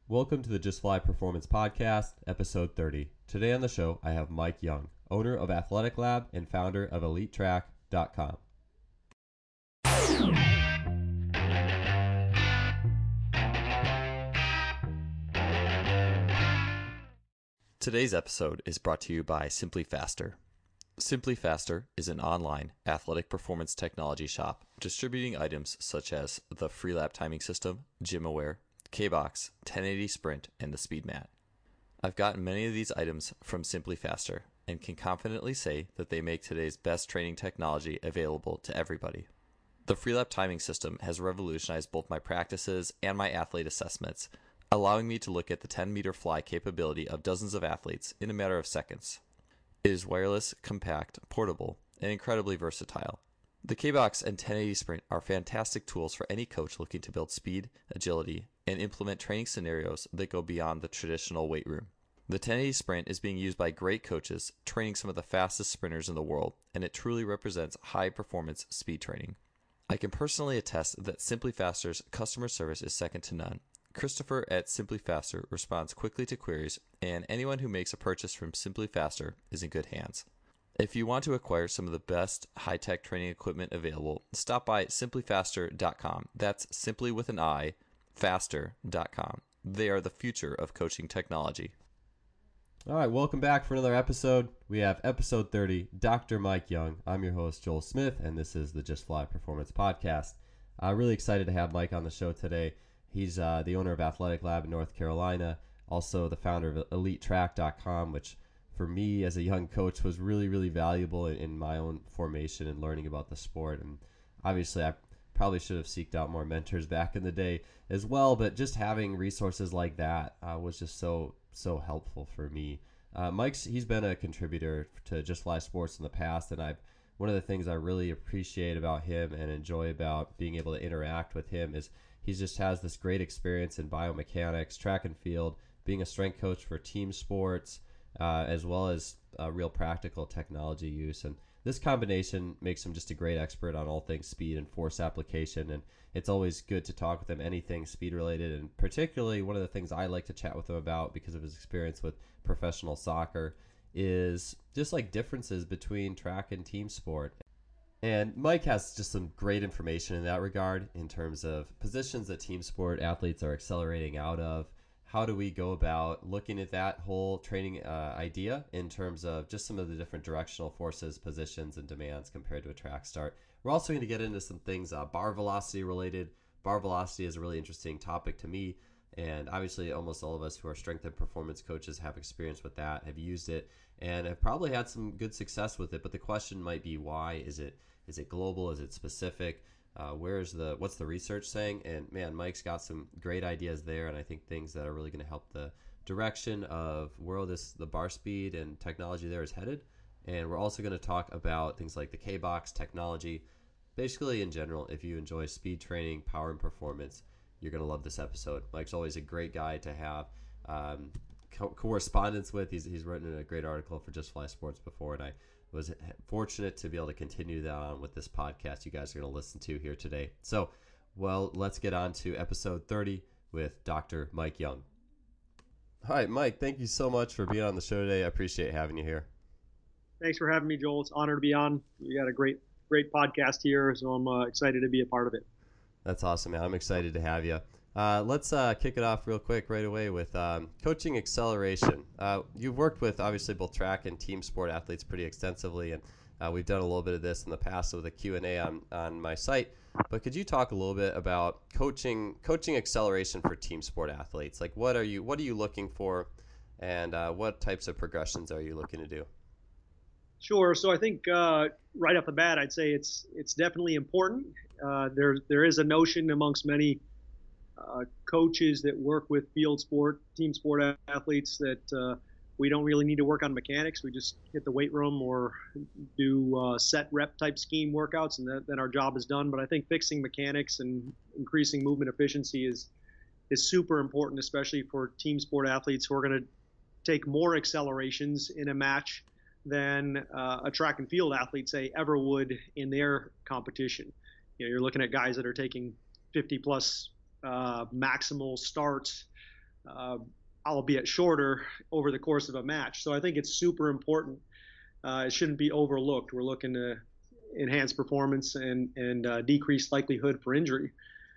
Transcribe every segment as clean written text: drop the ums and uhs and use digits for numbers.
Welcome to the Just Fly Performance Podcast, episode 30. Today on the show, I have Mike Young, owner of Athletic Lab and founder of EliteTrack.com. Today's episode is brought to you by Simply Faster. Simply Faster is an online athletic performance technology shop distributing items such as the Freelap timing system, GymAware, K-Box, 1080 Sprint, and the SpeedMat. I've gotten many of these items from Simply Faster and can confidently say that they make today's best training technology available to everybody. The Freelap timing system has revolutionized both my practices and my athlete assessments, allowing me to look at the 10-meter fly capability of dozens of athletes in a matter of seconds. It is wireless, compact, portable, and incredibly versatile. The K-Box and 1080 Sprint are fantastic tools for any coach looking to build speed, agility, and implement training scenarios that go beyond the traditional weight room. The 1080 Sprint is being used by great coaches training some of the fastest sprinters in the world, and it truly represents high-performance speed training. I can personally attest that Simply Faster's customer service is second to none. Christopher at Simply Faster responds quickly to queries, and anyone who makes a purchase from Simply Faster is in good hands. If you want to acquire some of the best high-tech training equipment available, stop by simplyfaster.com. That's simply with an I, faster.com. They are the future of coaching technology. All right, welcome back for another episode. We have episode 30, Dr. Mike Young. I'm your host, Joel Smith, and this is the Just Fly Performance Podcast. Really excited to have Mike on the show today. He's the owner of Athletic Lab in North Carolina, also the founder of EliteTrack.com, which for me as a young coach was really, really valuable in my own formation and learning about the sport. And obviously I probably should have seeked out more mentors back in the day as well, but just having resources like that was just so helpful for me. He's been a contributor to Just Fly Sports in the past, and one of the things I really appreciate about him and enjoy about being able to interact with him is he just has this great experience in biomechanics, track and field, being a strength coach for team sports, as well as real practical technology use. And this combination makes him just a great expert on all things speed and force application. And it's always good to talk with him anything speed related. And particularly one of the things I like to chat with him about because of his experience with professional soccer is just like differences between track and team sport. And Mike has just some great information in that regard in terms of positions that team sport athletes are accelerating out of. How do we go about looking at that whole training idea in terms of just some of the different directional forces, positions, and demands compared to a track start? We're also going to get into some things bar velocity related. Bar velocity is a really interesting topic to me, and obviously almost all of us who are strength and performance coaches have experience with that, have used it, and have probably had some good success with it. But the question might be, why is it global? Is it specific? What's the research saying? And man, Mike's got some great ideas there, and I think things that are really going to help the direction of where the bar speed and technology there is headed. And we're also going to talk about things like the K-Box technology. Basically, in general, if you enjoy speed training, power, and performance, you're going to love this episode. Mike's always a great guy to have correspondence with. He's written a great article for Just Fly Sports before, and I was fortunate to be able to continue that on with this podcast you guys are going to listen to here today. So, let's get on to episode 30 with Dr. Mike Young. All right, Mike, thank you so much for being on the show today. I appreciate having you here. Thanks for having me, Joel. It's an honor to be on. You got a great podcast here, so I'm excited to be a part of it. That's awesome, man. I'm excited to have you. Let's kick it off real quick right away with coaching acceleration. You've worked with obviously both track and team sport athletes pretty extensively, and we've done a little bit of this in the past with a Q&A on my site. But could you talk a little bit about coaching acceleration for team sport athletes? Like what are you looking for, and what types of progressions are you looking to do? Sure. So I think right off the bat, I'd say it's definitely important. There is a notion amongst many coaches that work with field sport, team sport athletes that we don't really need to work on mechanics. We just hit the weight room or do set rep type scheme workouts, and then our job is done. But I think fixing mechanics and increasing movement efficiency is super important, especially for team sport athletes who are going to take more accelerations in a match than a track and field athlete, say, ever would in their competition. You're looking at guys that are taking 50 plus maximal starts uh, albeit shorter, over the course of a match. So I think it's super important. It shouldn't be overlooked. We're looking to enhance performance and decrease likelihood for injury.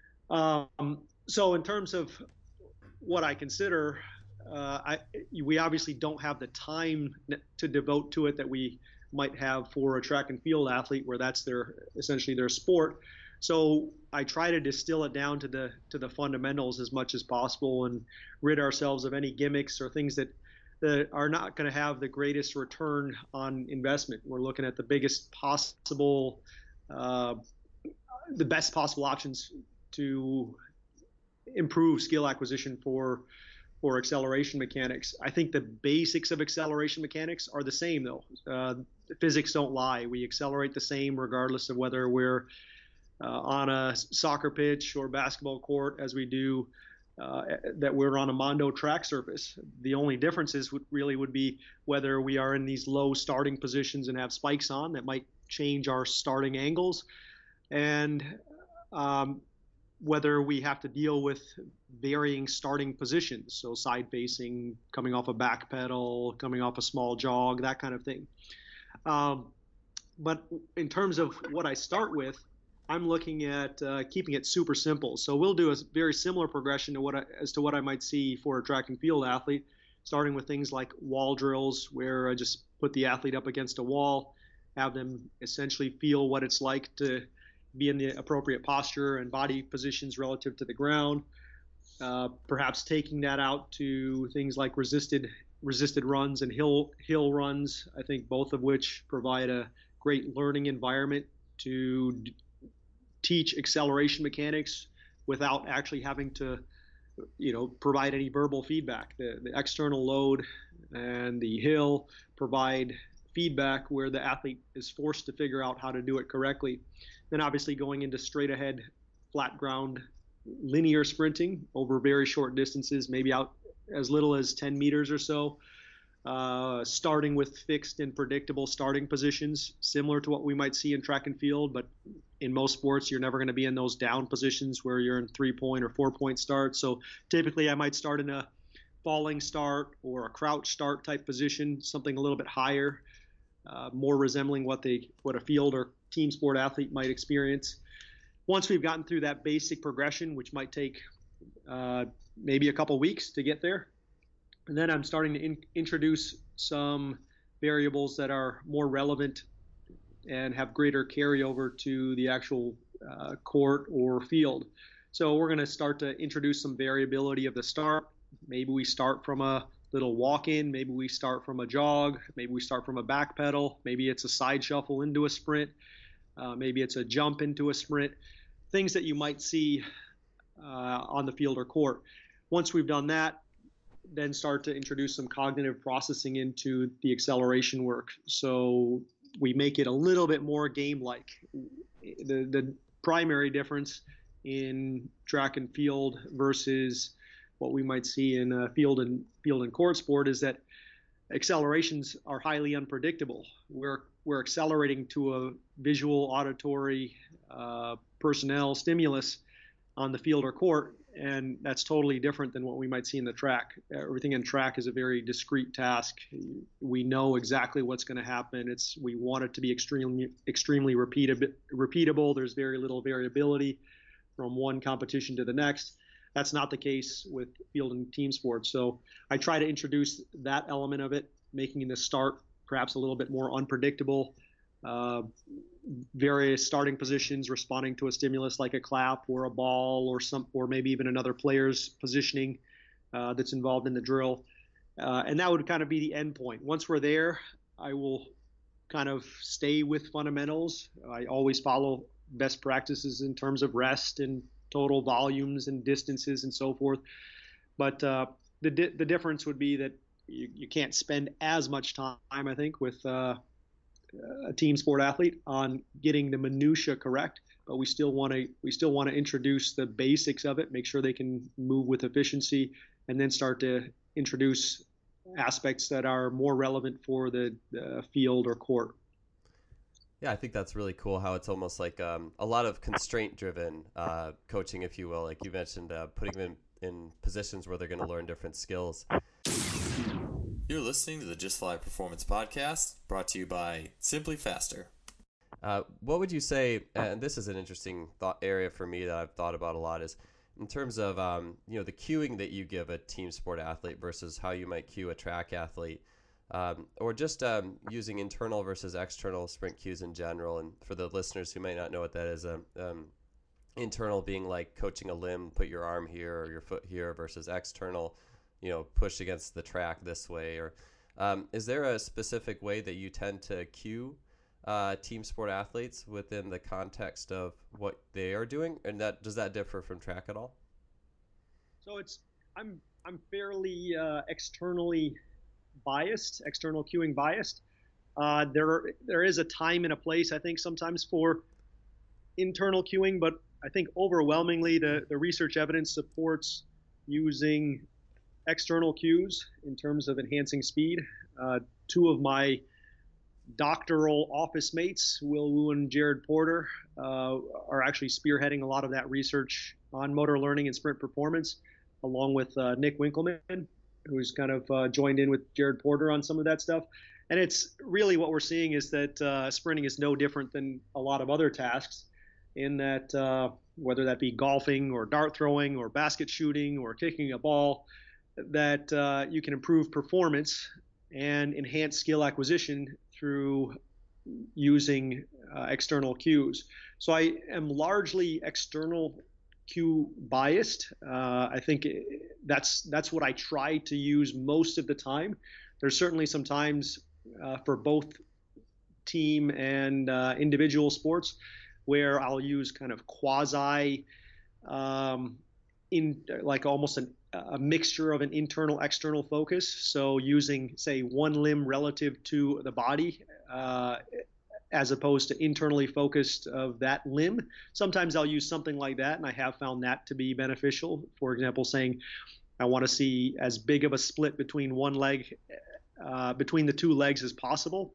So in terms of what I consider, we obviously don't have the time to devote to it that we might have for a track and field athlete, where that's essentially their sport. So I try to distill it down to the fundamentals as much as possible, and rid ourselves of any gimmicks or things that are not going to have the greatest return on investment. We're looking at the biggest possible, the best possible options to improve skill acquisition for acceleration mechanics. I think the basics of acceleration mechanics are the same, though. Physics don't lie. We accelerate the same regardless of whether we're on a soccer pitch or basketball court as we do that we're on a Mondo track surface. The only differences would be whether we are in these low starting positions and have spikes on that might change our starting angles, and whether we have to deal with varying starting positions, so side facing, coming off a back pedal, coming off a small jog, that kind of thing. But in terms of what I start with, I'm looking at keeping it super simple. So we'll do a very similar progression to what I might see for a track and field athlete, starting with things like wall drills, where I just put the athlete up against a wall, have them essentially feel what it's like to be in the appropriate posture and body positions relative to the ground. Perhaps taking that out to things like resisted runs and hill runs. I think both of which provide a great learning environment to teach acceleration mechanics without actually having to, provide any verbal feedback. The external load and the hill provide feedback where the athlete is forced to figure out how to do it correctly. Then obviously going into straight ahead, flat ground, linear sprinting over very short distances, maybe out as little as 10 meters or so, starting with fixed and predictable starting positions, similar to what we might see in track and field. But in most sports, you're never going to be in those down positions where you're in 3-point or 4-point starts. So typically I might start in a falling start or a crouch start type position, something a little bit higher, more resembling what a field or team sport athlete might experience. Once we've gotten through that basic progression, which might take maybe a couple weeks to get there, and then I'm starting to introduce some variables that are more relevant and have greater carryover to the actual court or field. So we're going to start to introduce some variability of the start. Maybe we start from a little walk-in, maybe we start from a jog, maybe we start from a back pedal, maybe it's a side shuffle into a sprint, maybe it's a jump into a sprint, things that you might see on the field or court. Once we've done that, then start to introduce some cognitive processing into the acceleration work. So we make it a little bit more game-like. The primary difference in track and field versus what we might see in field and court sport is that accelerations are highly unpredictable. We're accelerating to a visual, auditory, personnel stimulus on the field or court, and that's totally different than what we might see in the track. Everything in track is a very discrete task. We know exactly what's going to happen. We want it to be extremely repeatable. There's very little variability from one competition to the next. That's not the case with field and team sports. So I try to introduce that element of it, making the start perhaps a little bit more unpredictable. Various starting positions responding to a stimulus like a clap or a ball or maybe even another player's positioning that's involved in the drill. And that would kind of be the end point. Once we're there, I will kind of stay with fundamentals. I always follow best practices in terms of rest and total volumes and distances and so forth. But the difference would be that you can't spend as much time, I think, with a team sport athlete on getting the minutia correct, but we still want to introduce the basics of it, make sure they can move with efficiency, and then start to introduce aspects that are more relevant for the field or court. Yeah, I think that's really cool how it's almost like a lot of constraint-driven coaching, if you will. Like you mentioned, putting them in positions where they're going to learn different skills. You're listening to the Just Fly Performance Podcast, brought to you by Simply Faster. What would you say, and this is an interesting thought area for me that I've thought about a lot, is in terms of the cueing that you give a team sport athlete versus how you might cue a track athlete, or just using internal versus external sprint cues in general. And for the listeners who may not know what that is, internal being like coaching a limb, put your arm here or your foot here, versus external, push against the track this way. Or is there a specific way that you tend to cue team sport athletes within the context of what they are doing, and does that differ from track at all? So I'm fairly externally biased, external cueing biased. There is a time and a place, I think, sometimes for internal cueing, but I think overwhelmingly the research evidence supports using external cues in terms of enhancing speed. Two of my doctoral office mates, Will Wu and Jared Porter, are actually spearheading a lot of that research on motor learning and sprint performance, along with Nick Winkelman, who's kind of joined in with Jared Porter on some of that stuff. And it's really what we're seeing is that sprinting is no different than a lot of other tasks, in that whether that be golfing or dart throwing or basket shooting or kicking a ball, that you can improve performance and enhance skill acquisition through using external cues. So I am largely external cue biased. I think that's what I try to use most of the time. There's certainly some times for both team and individual sports where I'll use kind of quasi in like almost a mixture of an internal external focus. So using, say, one limb relative to the body as opposed to internally focused of that limb. Sometimes I'll use something like that, and I have found that to be beneficial. For example, saying I want to see as big of a split between one leg, between the two legs as possible.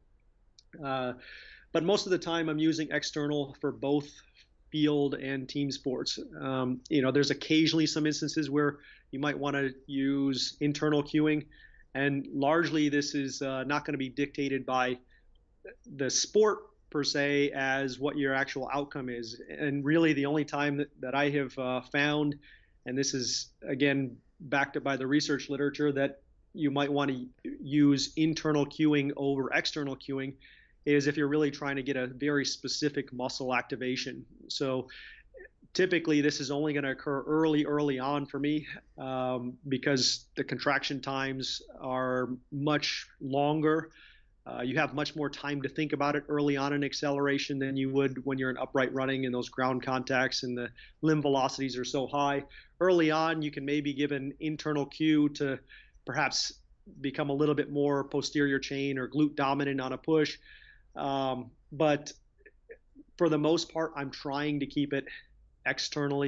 But most of the time I'm using external for both field and team sports. There's occasionally some instances where you might want to use internal cueing, and largely this is not going to be dictated by the sport per se as what your actual outcome is. And really the only time that I have found, and this is again backed up by the research literature, that you might want to use internal cueing over external cueing is if you're really trying to get a very specific muscle activation. So typically this is only going to occur early on for me because the contraction times are much longer. You have much more time to think about it early on in acceleration than you would when you're in upright running and those ground contacts and the limb velocities are so high. Early on, you can maybe give an internal cue to perhaps become a little bit more posterior chain or glute dominant on a push. But for the most part, I'm trying to keep it external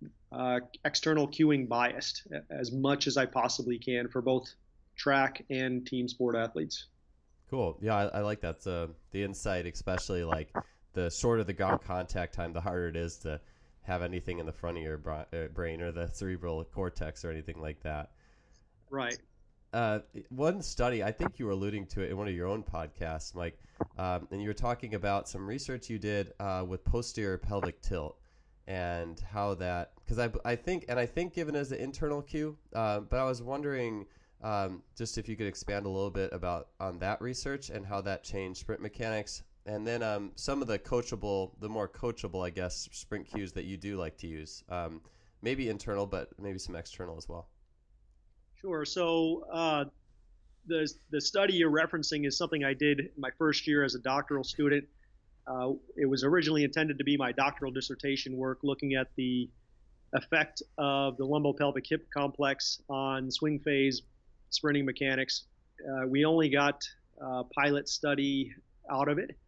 cueing biased as much as I possibly can for both track and team sport athletes. Cool. Yeah, I like that. The insight, especially like the shorter the ground contact time, the harder it is to have anything in the front of your brain or the cerebral cortex or anything like that. Right. One study, I think you were alluding to it in one of your own podcasts, Mike, and you were talking about some research you did with posterior pelvic tilt and how that, because I think given as an internal cue, but I was wondering just if you could expand a little bit on that research and how that changed sprint mechanics, and then some of the more coachable, I guess, sprint cues that you do like to use, maybe internal, but maybe some external as well. Sure. So the study you're referencing is something I did my first year as a doctoral student. It was originally intended to be my doctoral dissertation work, looking at the effect of the lumbopelvic hip complex on swing phase sprinting mechanics. We only got a pilot study out of it,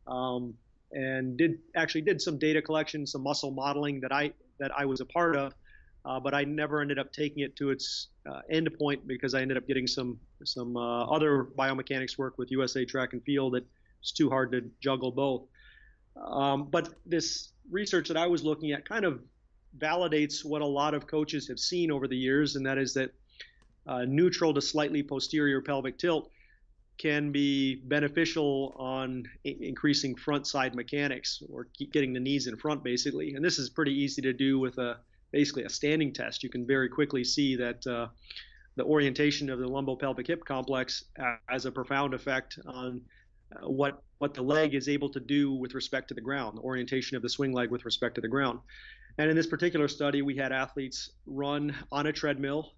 and did some data collection, some muscle modeling that I was a part of. But I never ended up taking it to its end point because I ended up getting some other biomechanics work with USA Track and Field that it's too hard to juggle both. But this research that I was looking at kind of validates what a lot of coaches have seen over the years, and that is that neutral to slightly posterior pelvic tilt can be beneficial on increasing front side mechanics, or getting the knees in front, basically. And this is pretty easy to do with basically a standing test. You can very quickly see that the orientation of the lumbopelvic hip complex has a profound effect on what the leg is able to do with respect to the ground, the orientation of the swing leg with respect to the ground. And in this particular study, we had athletes run on a treadmill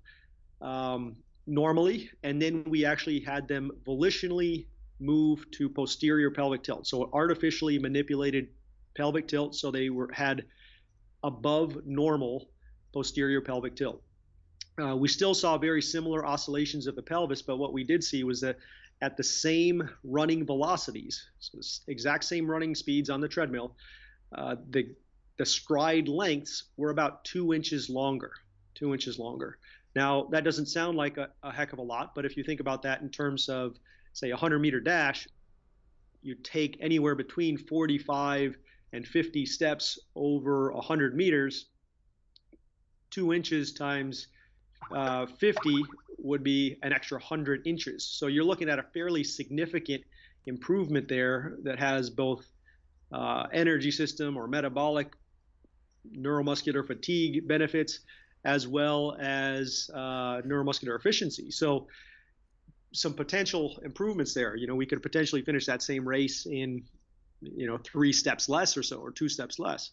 normally, and then we actually had them volitionally move to posterior pelvic tilt. So artificially manipulated pelvic tilt, so they had above normal posterior pelvic tilt. We still saw very similar oscillations of the pelvis, but what we did see was that at the same running velocities, so exact same running speeds on the treadmill, the stride lengths were about 2 inches longer. 2 inches longer. Now, that doesn't sound like a heck of a lot, but if you think about that in terms of, say, a 100-meter dash, you take anywhere between 45 and 50 steps over 100 meters. 2 inches times 50 would be an extra 100 inches. So you're looking at a fairly significant improvement there that has both energy system or metabolic neuromuscular fatigue benefits, as well as neuromuscular efficiency. So some potential improvements there. We could potentially finish that same race in 3 steps less or so, or 2 steps less.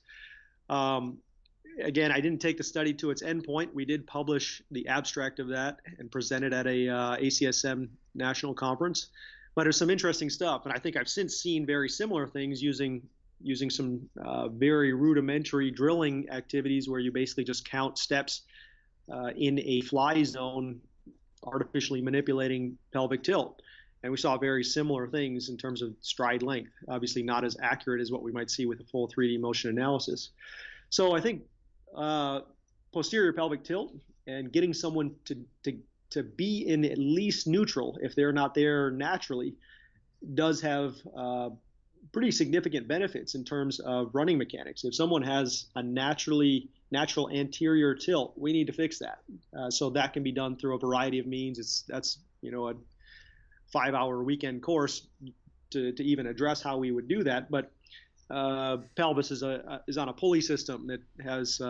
Again, I didn't take the study to its endpoint. We did publish the abstract of that and present it at a ACSM national conference. But there's some interesting stuff, and I think I've since seen very similar things using some very rudimentary drilling activities where you basically just count steps in a fly zone, artificially manipulating pelvic tilt. And we saw very similar things in terms of stride length, obviously not as accurate as what we might see with a full 3D motion analysis. So I think posterior pelvic tilt and getting someone to be in at least neutral, if they're not there naturally, does have pretty significant benefits in terms of running mechanics. If someone has a natural anterior tilt, we need to fix that. So that can be done through a variety of means. That's a 5-hour weekend course to even address how we would do that. But pelvis is on a pulley system that has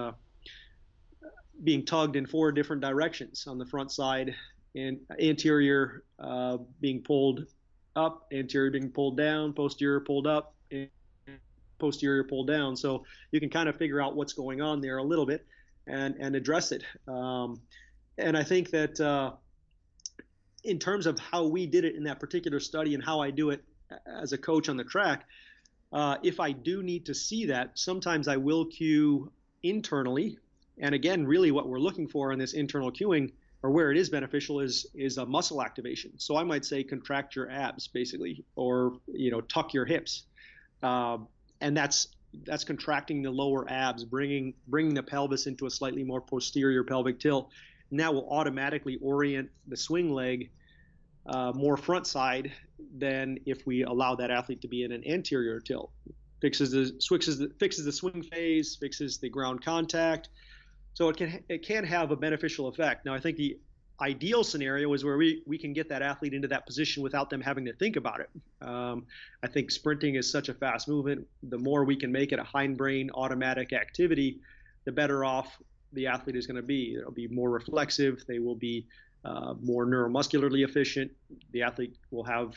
being tugged in 4 different directions on the front side, and anterior being pulled up, anterior being pulled down, posterior pulled up, and posterior pulled down. So you can kind of figure out what's going on there a little bit and address it. And I think that in terms of how we did it in that particular study and how I do it as a coach on the track, if I do need to see that, sometimes I will cue internally. And again, really what we're looking for in this internal cueing, or where it is beneficial, is a muscle activation. So I might say contract your abs, basically, or tuck your hips, and that's contracting the lower abs, bringing the pelvis into a slightly more posterior pelvic tilt, and that will automatically orient the swing leg more front side than if we allow that athlete to be in an anterior tilt. Fixes the swing phase, fixes the ground contact. So it can have a beneficial effect. Now, I think the ideal scenario is where we can get that athlete into that position without them having to think about it. I think sprinting is such a fast movement. The more we can make it a hindbrain automatic activity, the better off the athlete is going to be. It'll be more reflexive. They will be more neuromuscularly efficient. The athlete will have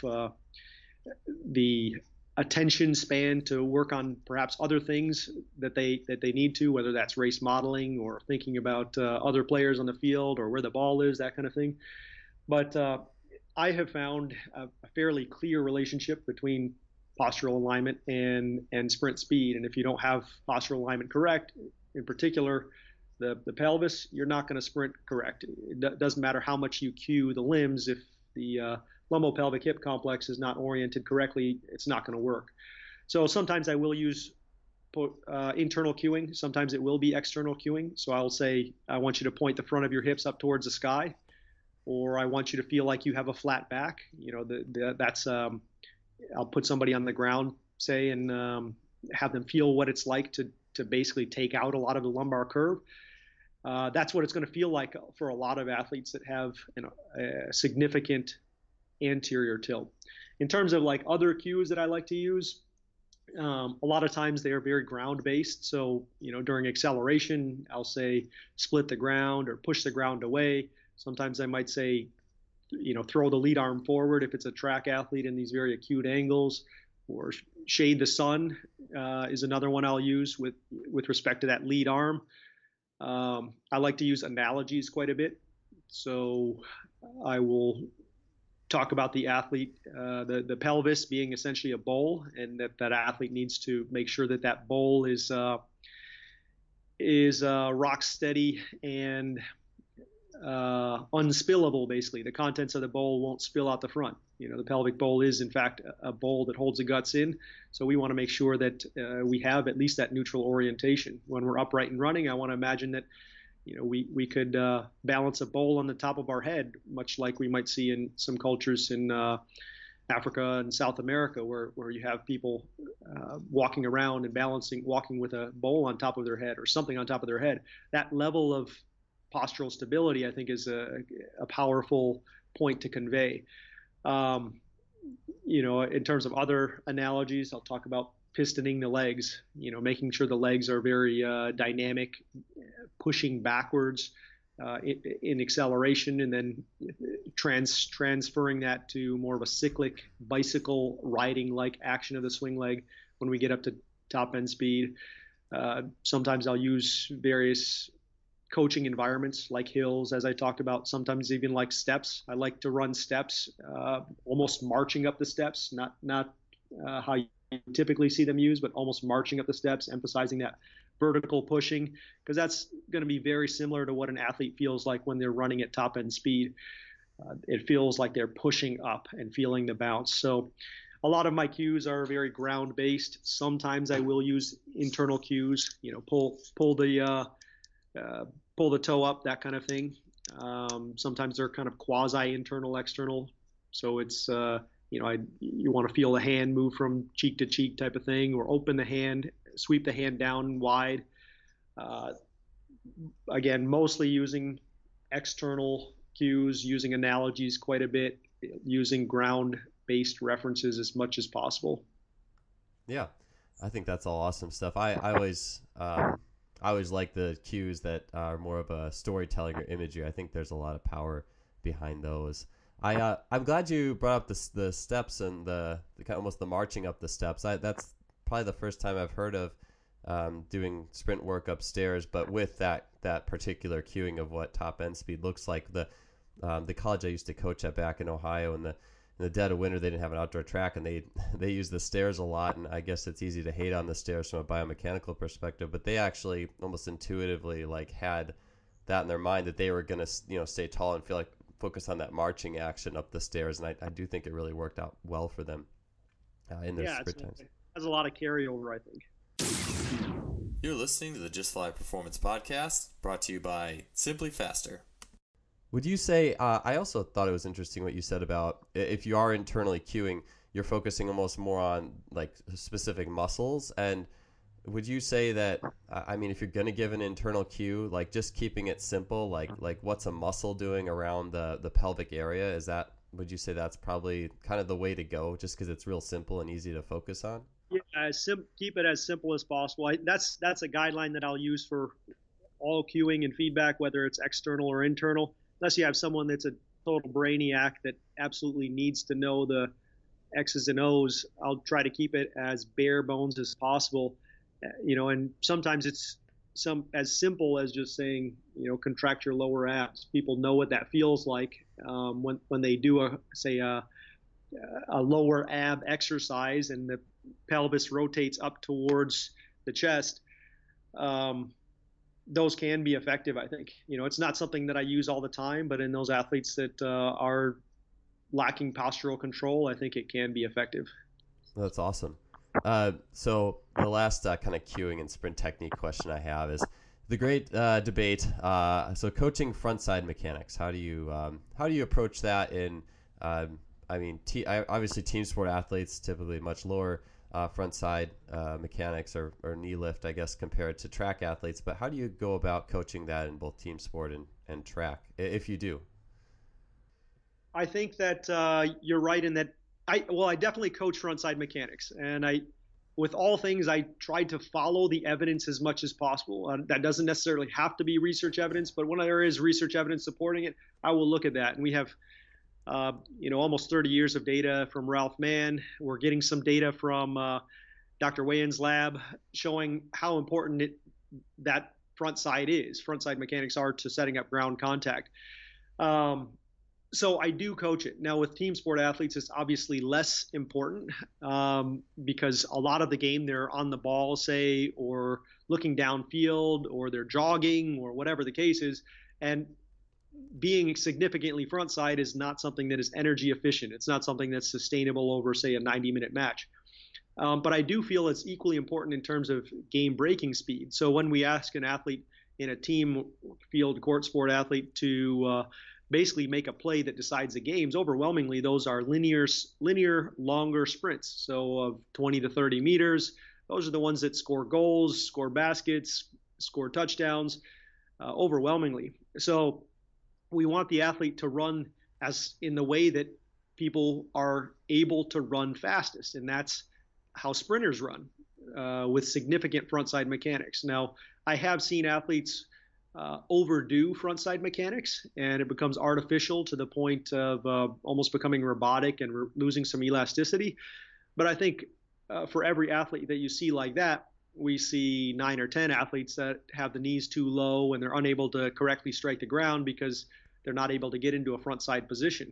the attention span to work on perhaps other things that they need to, whether that's race modeling or thinking about other players on the field or where the ball is, that kind of thing. But I have found a fairly clear relationship between postural alignment and sprint speed. And if you don't have postural alignment correct, in particular the pelvis, you're not going to sprint correct. It doesn't matter how much you cue the limbs. If the lumbopelvic hip complex is not oriented correctly, it's not going to work. So sometimes I will use internal cueing. Sometimes it will be external cueing. So I'll say, I want you to point the front of your hips up towards the sky, or I want you to feel like you have a flat back. That's I'll put somebody on the ground, say, and have them feel what it's like to to basically take out a lot of the lumbar curve. That's what it's going to feel like for a lot of athletes that have a significant anterior tilt. In terms of like other cues that I like to use, a lot of times they are very ground based. So, during acceleration, I'll say split the ground or push the ground away. Sometimes I might say, throw the lead arm forward if it's a track athlete in these very acute angles, or shade the sun is another one I'll use with respect to that lead arm. I like to use analogies quite a bit. So I will talk about the athlete, the pelvis being essentially a bowl, and that athlete needs to make sure that bowl is rock steady and unspillable. Basically, the contents of the bowl won't spill out the front. The pelvic bowl is in fact a bowl that holds the guts in. So we want to make sure that we have at least that neutral orientation when we're upright and running. I want to imagine that we could balance a bowl on the top of our head, much like we might see in some cultures in Africa and South America, where you have people walking around and walking with a bowl on top of their head or something on top of their head. That level of postural stability, I think, is a powerful point to convey. In terms of other analogies, I'll talk about pistoning the legs, making sure the legs are very dynamic, pushing backwards in acceleration, and then transferring that to more of a cyclic bicycle riding like action of the swing leg when we get up to top end speed. Sometimes I'll use various coaching environments like hills, as I talked about, sometimes even like steps. I like to run steps, almost marching up the steps, not how you typically see them used, but almost marching up the steps, emphasizing that vertical pushing, because that's going to be very similar to what an athlete feels like when they're running at top end speed. It feels like they're pushing up and feeling the bounce. So a lot of my cues are very ground based. Sometimes I will use internal cues, pull the toe up, that kind of thing. Sometimes they're kind of quasi internal, external. So it's, you want to feel the hand move from cheek to cheek type of thing, or open the hand, sweep the hand down wide. Again, mostly using external cues, using analogies quite a bit, using ground-based references as much as possible. Yeah, I think that's all awesome stuff. I always like the cues that are more of a storytelling or imagery. I think there's a lot of power behind those. I'm glad you brought up the steps and the kind of almost the marching up the steps. That's probably the first time I've heard of doing sprint work upstairs, but with that particular cueing of what top end speed looks like. The college I used to coach at back in Ohio, in the dead of winter, they didn't have an outdoor track, and they use the stairs a lot. And I guess it's easy to hate on the stairs from a biomechanical perspective, but they actually almost intuitively had that in their mind, that they were going to stay tall and focus on that marching action up the stairs. And I do think it really worked out well for them in their sprint times. It has a lot of carryover, I think. You're listening to the Just Fly Performance Podcast, brought to you by Simply Faster. Would you say, I also thought it was interesting what you said about if you are internally cueing, you're focusing almost more on specific muscles. And would you say that, if you're going to give an internal cue, just keeping it simple, like what's a muscle doing around the pelvic area? Would you say that's probably kind of the way to go, just because it's real simple and easy to focus on? Yeah, keep it as simple as possible. That's a guideline that I'll use for all cueing and feedback, whether it's external or internal. Unless you have someone that's a total brainiac that absolutely needs to know the X's and O's, I'll try to keep it as bare bones as possible. And sometimes it's as simple as just saying, contract your lower abs. People know what that feels like when they do a lower ab exercise and the pelvis rotates up towards the chest. Those can be effective, I think. It's not something that I use all the time, but in those athletes that are lacking postural control, I think it can be effective. That's awesome. So the last kind of cueing and sprint technique question I have is the great debate. So coaching front side mechanics, how do you approach that in, obviously team sport athletes, typically much lower front side mechanics or knee lift, I guess, compared to track athletes. But how do you go about coaching that in both team sport and track, if you do? I think that you're right in that. I definitely coach frontside mechanics, and with all things, I try to follow the evidence as much as possible. That doesn't necessarily have to be research evidence, but when there is research evidence supporting it, I will look at that. And we have, almost 30 years of data from Ralph Mann. We're getting some data from Dr. Wayans' lab showing how important that frontside mechanics are to setting up ground contact. So I do coach it. Now with team sport athletes, it's obviously less important because a lot of the game they're on the ball, say, or looking downfield, or they're jogging, or whatever the case is. And being significantly frontside is not something that is energy efficient. It's not something that's sustainable over, say, a 90-minute match. But I do feel it's equally important in terms of game breaking speed. So when we ask an athlete in a team field court sport athlete to basically make a play that decides the games, overwhelmingly those are linear longer sprints, so of 20 to 30 meters. Those are the ones that score goals, score baskets, score touchdowns, overwhelmingly. So we want the athlete to run as in the way that people are able to run fastest, and that's how sprinters run, with significant frontside mechanics. Now, I have seen athletes overdo frontside mechanics, and it becomes artificial to the point of almost becoming robotic and losing some elasticity. But I think for every athlete that you see like that, we see 9 or 10 athletes that have the knees too low and they're unable to correctly strike the ground because they're not able to get into a frontside position.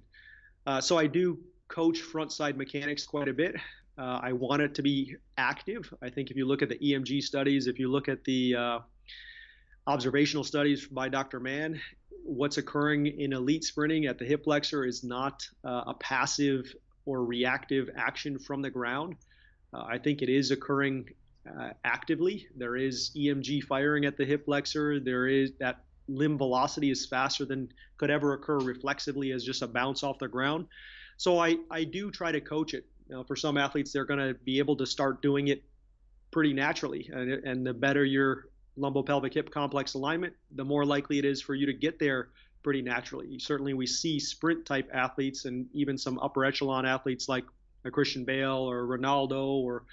So I do coach frontside mechanics quite a bit. I want it to be active. I think if you look at the EMG studies, if you look at the observational studies by Dr. Mann, what's occurring in elite sprinting at the hip flexor is not a passive or reactive action from the ground. I think it is occurring actively. There is EMG firing at the hip flexor. There is that limb velocity is faster than could ever occur reflexively as just a bounce off the ground. So I do try to coach it. For some athletes, they're going to be able to start doing it pretty naturally. And the better your lumbopelvic hip complex alignment, the more likely it is for you to get there pretty naturally. Certainly we see sprint type athletes and even some upper echelon athletes like a Christian Bale or Ronaldo or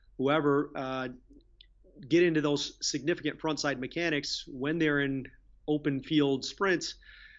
whoever get into those significant frontside mechanics when they're in open field sprints,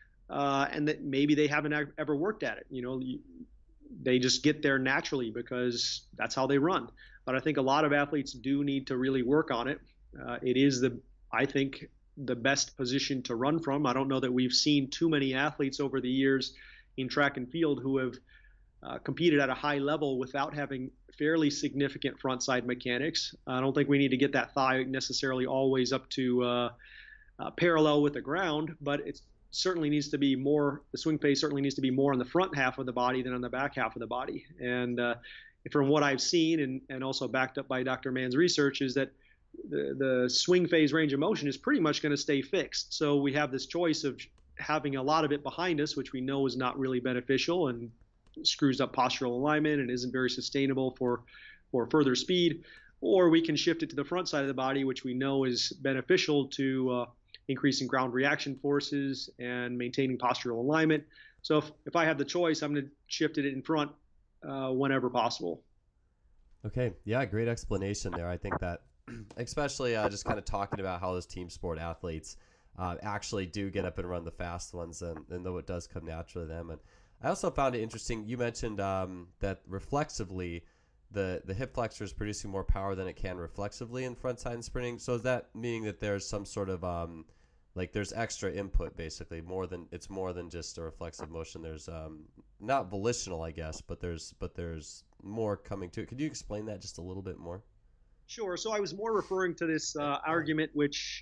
and that maybe they haven't ever worked at it. They just get there naturally because that's how they run. But I think a lot of athletes do need to really work on it. It is I think the best position to run from. I don't know that we've seen too many athletes over the years in track and field who have competed at a high level without having fairly significant frontside mechanics. I don't think we need to get that thigh necessarily always up to parallel with the ground, but it certainly needs to be more. The swing phase certainly needs to be more on the front half of the body than on the back half of the body. And from what I've seen, and also backed up by Dr. Mann's research, is that the swing phase range of motion is pretty much going to stay fixed. So we have this choice of having a lot of it behind us, which we know is not really beneficial and screws up postural alignment and isn't very sustainable for further speed, or we can shift it to the front side of the body, which we know is beneficial to increasing ground reaction forces and maintaining postural alignment. So if I have the choice, I'm going to shift it in front whenever possible. Okay. Yeah, great explanation there. I think that especially just kind of talking about how those team sport athletes actually do get up and run the fast ones, and though it does come naturally to them. And I also found it interesting, you mentioned that reflexively the hip flexor is producing more power than it can reflexively in frontside sprinting. So is that meaning that there's some sort of there's extra input, basically, more than just a reflexive motion? There's not volitional, I guess, but there's more coming to it. Could you explain that just a little bit more? Sure. So I was more referring to this argument, which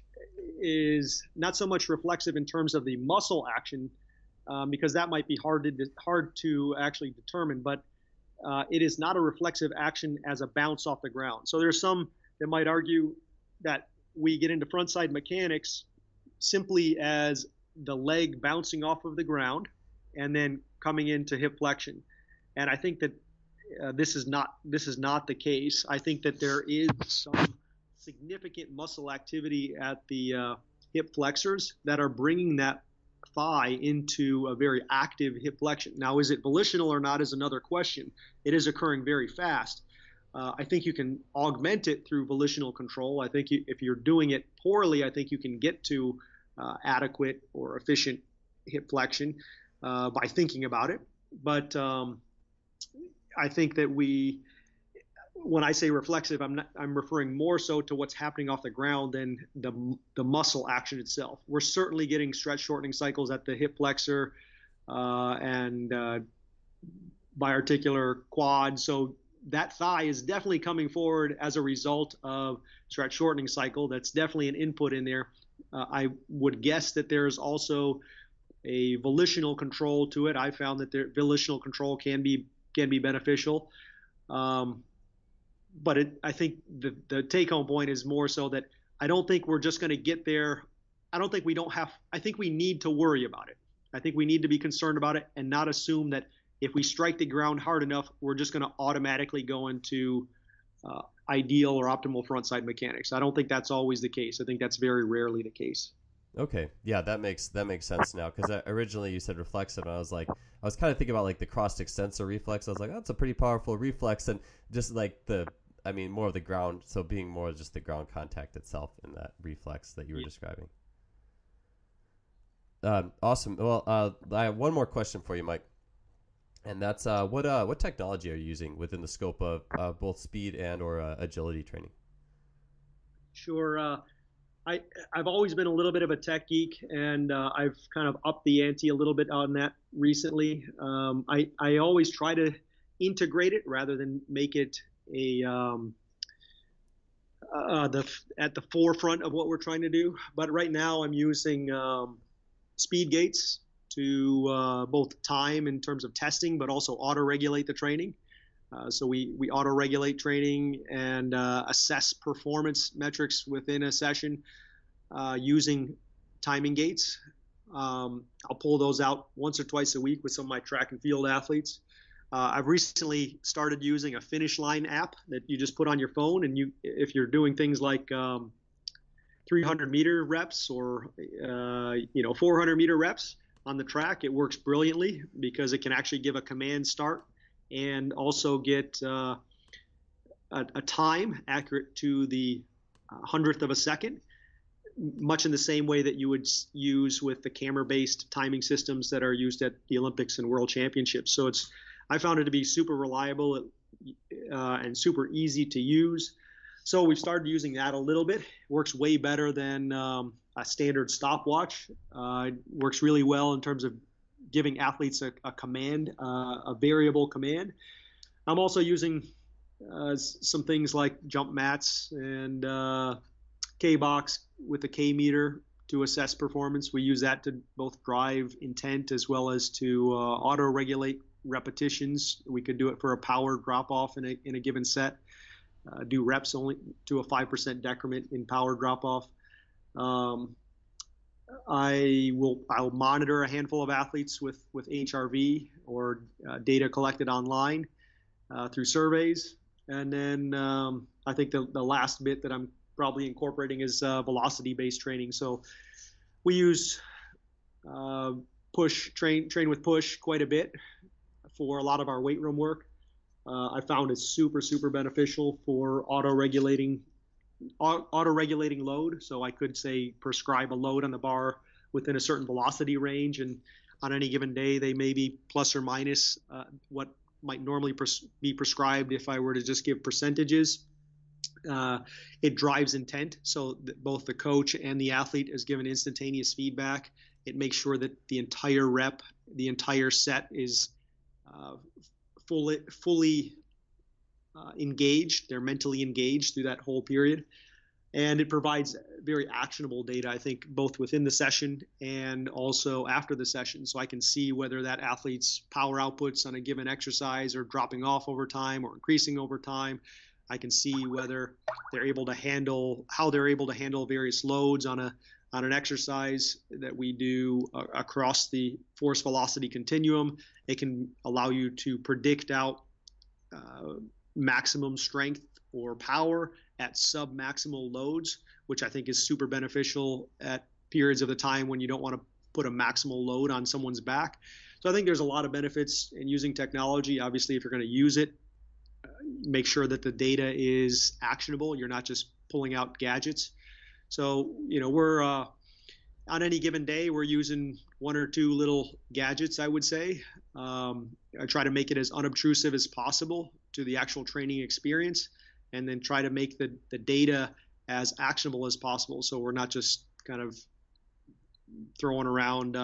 is not so much reflexive in terms of the muscle action, because that might be hard to actually determine, but it is not a reflexive action as a bounce off the ground. So there's some that might argue that we get into frontside mechanics simply as the leg bouncing off of the ground and then coming into hip flexion. And I think that this is not the case. I think that there is some significant muscle activity at the hip flexors that are bringing that thigh into a very active hip flexion. Now, is it volitional or not is another question. It is occurring very fast. I think you can augment it through volitional control. I think if you're doing it poorly, I think you can get to adequate or efficient hip flexion by thinking about it. But I think that when I say reflexive, I'm referring more so to what's happening off the ground than the muscle action itself. We're certainly getting stretch shortening cycles at the hip flexor and biarticular quad. So that thigh is definitely coming forward as a result of stretch shortening cycle. That's definitely an input in there. I would guess that there's also a volitional control to it. I found that the volitional control can be beneficial. But I think the take-home point is more so that I don't think we're just going to get there. I think we need to worry about it. I think we need to be concerned about it and not assume that if we strike the ground hard enough, we're just going to automatically go into ideal or optimal frontside mechanics. I don't think that's always the case. I think that's very rarely the case. Okay, yeah, that makes sense now, because originally you said reflexive, and I was kind of thinking about like the cross extensor reflex. I was like, oh, that's a pretty powerful reflex, and just like more of the ground, so being more just the ground contact itself in that reflex that you were describing. Awesome. Well, I have one more question for you, Mike. And that's what technology are you using within the scope of both speed and or agility training? Sure. I've always been a little bit of a tech geek, and I've kind of upped the ante a little bit on that recently. I always try to integrate it rather than make it at the forefront of what we're trying to do. But right now I'm using speed gates to both time in terms of testing, but also auto-regulate the training. So we auto-regulate training and assess performance metrics within a session using timing gates. I'll pull those out once or twice a week with some of my track and field athletes. I've recently started using a finish line app that you just put on your phone, and if you're doing things like 300 meter reps or 400 meter reps on the track, it works brilliantly because it can actually give a command start and also get a time accurate to the hundredth of a second, much in the same way that you would use with the camera-based timing systems that are used at the Olympics and World Championships. So I found it to be super reliable and super easy to use. So we've started using that a little bit. It works way better than a standard stopwatch. It works really well in terms of giving athletes a command, a variable command. I'm also using some things like jump mats and K-Box with the K-meter to assess performance. We use that to both drive intent as well as to auto-regulate repetitions. We could do it for a power drop-off in a given set. Do reps only to a 5% decrement in power drop-off. I'll monitor a handful of athletes with HRV or data collected online through surveys. And then I think the last bit that I'm probably incorporating is velocity-based training. So we use train with push quite a bit for a lot of our weight room work. I found it super, super beneficial for auto-regulating load. So I could say prescribe a load on the bar within a certain velocity range, and on any given day they may be plus or minus what might normally be prescribed if I were to just give percentages. It drives intent, so that both the coach and the athlete is given instantaneous feedback. It makes sure that the entire rep, the entire set is fully engaged. They're mentally engaged through that whole period. And it provides very actionable data, I think, both within the session and also after the session. So I can see whether that athlete's power outputs on a given exercise are dropping off over time or increasing over time. I can see whether they're able to handle, how they're able to handle various loads on an exercise that we do across the force velocity continuum. It can allow you to predict out maximum strength or power at sub-maximal loads, which I think is super beneficial at periods of the time when you don't want to put a maximal load on someone's back. So I think there's a lot of benefits in using technology. Obviously, if you're going to use it, make sure that the data is actionable. You're not just pulling out gadgets. So, we're on any given day, we're using one or two little gadgets, I would say. I try to make it as unobtrusive as possible to the actual training experience, and then try to make the data as actionable as possible. So we're not just kind of throwing around,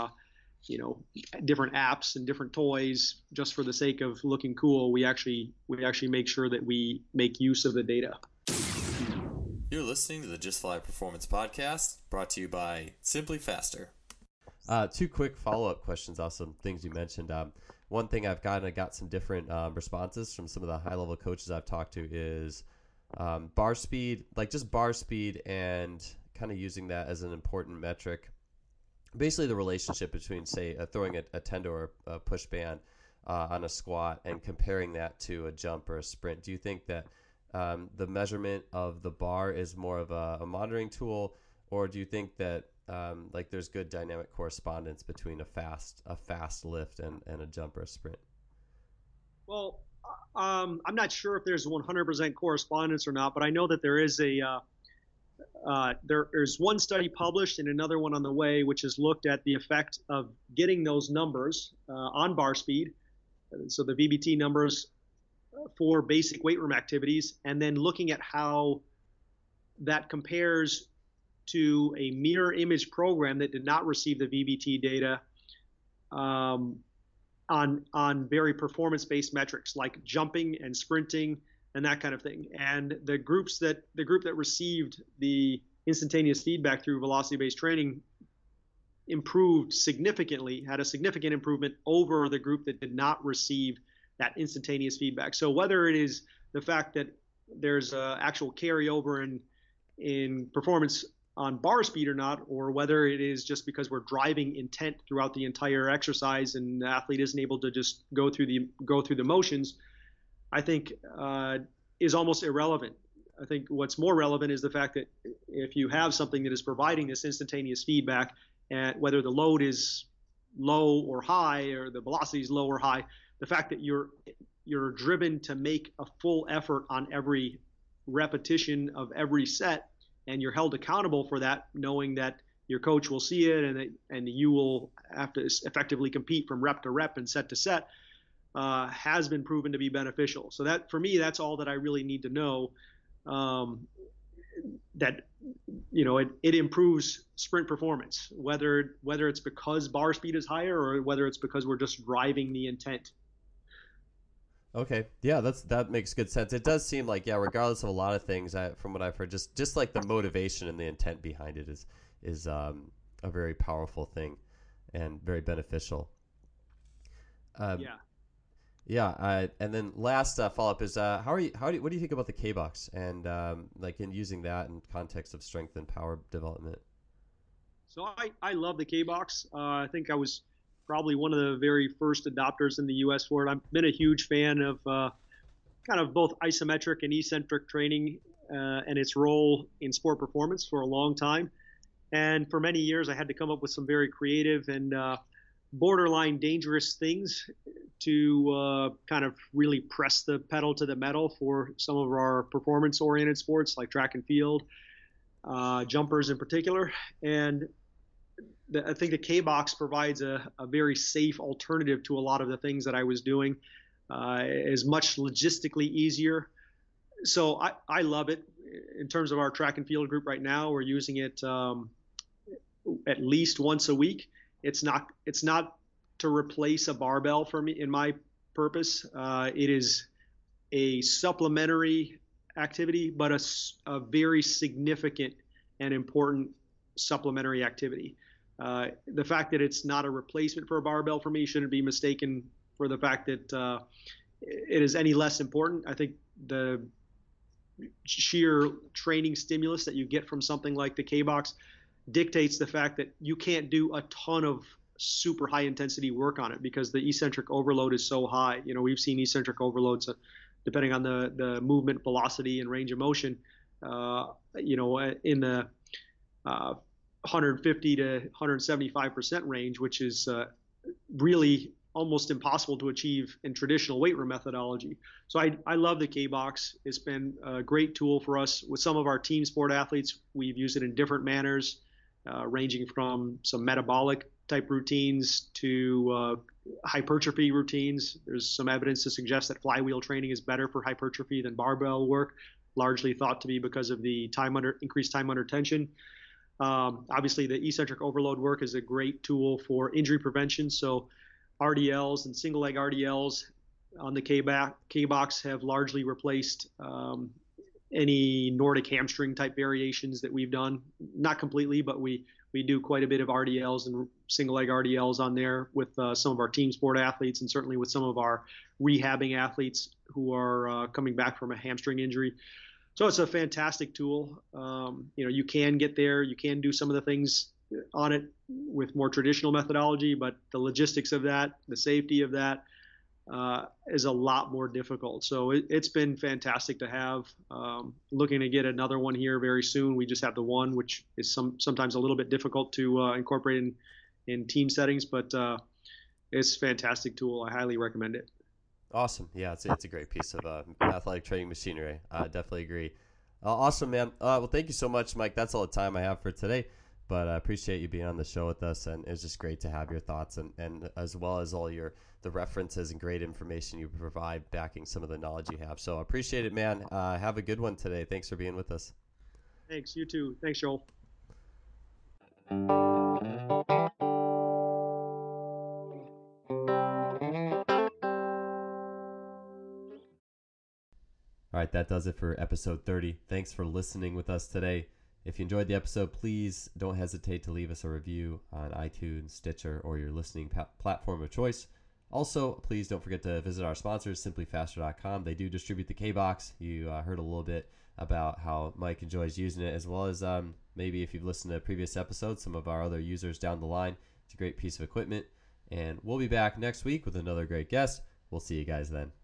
different apps and different toys just for the sake of looking cool. We actually make sure that we make use of the data. You're listening to the Just Fly Performance Podcast, brought to you by Simply Faster. Two quick follow-up questions on some things you mentioned. One thing I've got some different responses from some of the high-level coaches I've talked to is bar speed, like just bar speed, and kind of using that as an important metric. Basically, the relationship between, say, throwing a tendo or a push band on a squat and comparing that to a jump or a sprint. Do you think that the measurement of the bar is more of a monitoring tool, or do you think that there's good dynamic correspondence between a fast lift and a jump or a sprint? Well, I'm not sure if there's 100% correspondence or not, but I know that there is there's one study published and another one on the way, which has looked at the effect of getting those numbers on bar speed. So the VBT numbers for basic weight room activities, and then looking at how that compares to a mirror image program that did not receive the VBT data on very performance-based metrics like jumping and sprinting and that kind of thing. And the group that received the instantaneous feedback through velocity-based training improved significantly, had a significant improvement over the group that did not receive that instantaneous feedback. So whether it is the fact that there's actual carryover in performance on bar speed or not, or whether it is just because we're driving intent throughout the entire exercise and the athlete isn't able to just go through the motions, I think is almost irrelevant. I think what's more relevant is the fact that if you have something that is providing this instantaneous feedback, and whether the load is low or high or the velocity is low or high, the fact that you're driven to make a full effort on every repetition of every set, and you're held accountable for that, knowing that your coach will see it and you will have to effectively compete from rep to rep and set to set, has been proven to be beneficial. So that, for me, that's all that I really need to know. That it improves sprint performance, whether it's because bar speed is higher or whether it's because we're just driving the intent. Okay, yeah, that makes good sense. It does seem like, regardless of a lot of things, from what I've heard, just like the motivation and the intent behind it is a very powerful thing and very beneficial. Yeah. And then last follow-up is what do you think about the K-Box and in using that in context of strength and power development? So I love the K-Box. I think I was probably one of the very first adopters in the U.S. for it. I've been a huge fan of kind of both isometric and eccentric training and its role in sport performance for a long time. And for many years, I had to come up with some very creative and borderline dangerous things to kind of really press the pedal to the metal for some of our performance-oriented sports like track and field, jumpers in particular. And I think the K-Box provides a very safe alternative to a lot of the things that I was doing. Is much logistically easier. So I love it. In terms of our track and field group right now, we're using it at least once a week. It's not to replace a barbell for me in my purpose. It is a supplementary activity, but a very significant and important supplementary activity. The fact that it's not a replacement for a barbell for me shouldn't be mistaken for the fact that it is any less important. I think the sheer training stimulus that you get from something like the K-Box dictates the fact that you can't do a ton of super high intensity work on it because the eccentric overload is so high. We've seen eccentric overloads depending on the movement, velocity, and range of motion, in the 150 to 175% range, which is really almost impossible to achieve in traditional weight room methodology. So I love the K-Box. It's been a great tool for us. With some of our team sport athletes, we've used it in different manners, ranging from some metabolic type routines to hypertrophy routines. There's some evidence to suggest that flywheel training is better for hypertrophy than barbell work, largely thought to be because of the increased time under tension. Obviously, the eccentric overload work is a great tool for injury prevention. So RDLs and single leg RDLs on the K-Box have largely replaced any Nordic hamstring type variations that we've done. Not completely, but we do quite a bit of RDLs and single leg RDLs on there with some of our team sport athletes, and certainly with some of our rehabbing athletes who are coming back from a hamstring injury. So it's a fantastic tool. You can get there, you can do some of the things on it with more traditional methodology, but the logistics of that, the safety of that, is a lot more difficult. So it's been fantastic to have. Looking to get another one here very soon. We just have the one, which is sometimes a little bit difficult to incorporate in team settings, but it's a fantastic tool. I highly recommend it. Awesome. Yeah, it's a great piece of athletic training machinery. I definitely agree. Awesome, man. Well, thank you so much, Mike. That's all the time I have for today. But I appreciate you being on the show with us, and it's just great to have your thoughts and as well as all the references and great information you provide backing some of the knowledge you have. So I appreciate it, man. Have a good one today. Thanks for being with us. Thanks. You too. Thanks, Joel. All right, that does it for episode 30. Thanks for listening with us today. If you enjoyed the episode, please don't hesitate to leave us a review on iTunes, Stitcher, or your listening platform of choice. Also, please don't forget to visit our sponsors, simplyfaster.com. They do distribute the K-Box. You heard a little bit about how Mike enjoys using it, as well as maybe if you've listened to previous episodes, some of our other users down the line. It's a great piece of equipment. And we'll be back next week with another great guest. We'll see you guys then.